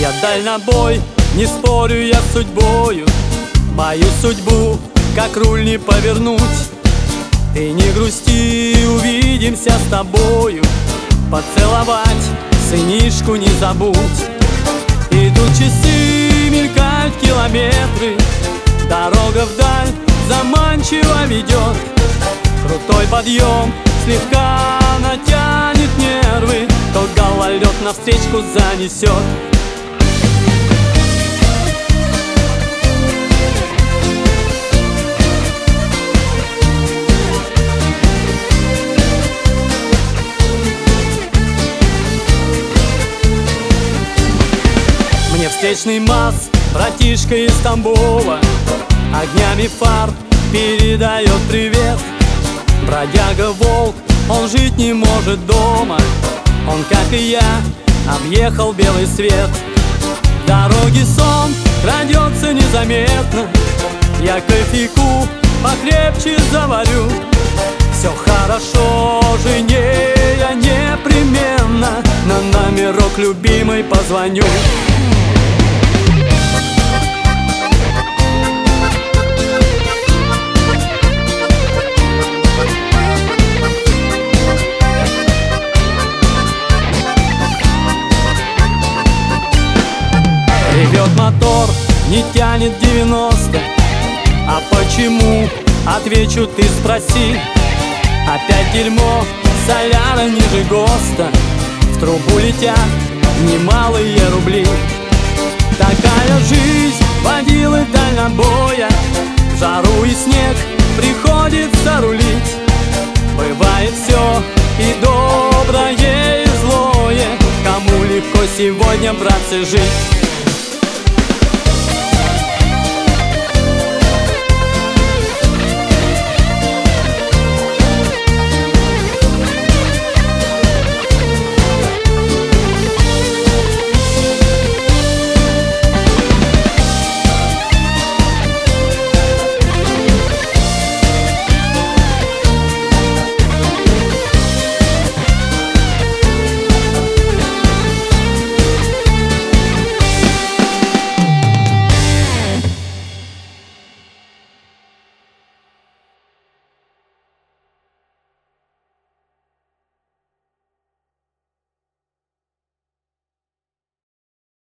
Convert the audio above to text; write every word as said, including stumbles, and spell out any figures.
Я дальнобой, не спорю я с судьбою, мою судьбу как руль не повернуть. Ты не грусти, увидимся с тобою, поцеловать сынишку не забудь. Идут часы, мелькают километры, дорога вдаль заманчиво ведет. Крутой подъем слегка натянет нервы, то гололед навстречку занесет. Мне встречный МАЗ, братишка из Тамбова, огнями фар передает привет. Бродяга волк, он жить не может дома, он, как и я, объехал белый свет. Дороги сон крадется незаметно, я кофейку покрепче заварю. Все хорошо, жене я непременно на номерок любимый позвоню. Ревет мотор, не тянет девяносто. А почему? Отвечу, ты спроси. Опять дерьмо, соляра ниже ГОСТа, в трубу летят немалые рубли. Такая жизнь водилы дальнобоя, в жару и снег приходится рулить. Бывает все и доброе, и злое, кому легко сегодня, братцы, жить.